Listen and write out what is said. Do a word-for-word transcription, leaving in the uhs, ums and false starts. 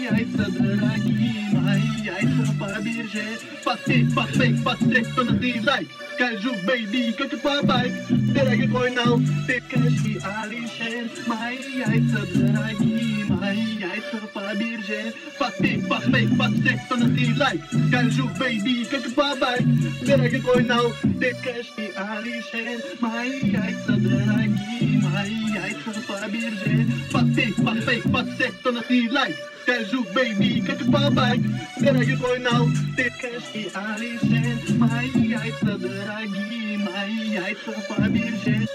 яйца дорогие, мои яйца по бирже. Подстриг, подстриг, подстриг, кто на ты лайк. Скажу, бейби, как и по байк. Дорогой мой нал, ты кэши, Алишер. Мои яйца дорогие, мои яйца по бирже. Подстриг, подстриг, подстриг, кто на ты лайк. Скажу, бейби, как и по байк. Дорогой мой нал, ты кэши, Алишер. Мои яйца дорогие, мои яйца по бирже. Подстриг, подстриг, подстриг, кто на ты лайк. Скажу, бейби, как и по байк. Дорогой мой нал, ты кэши, Алишер. Мои яйца дорогие, мои яйца по бирже.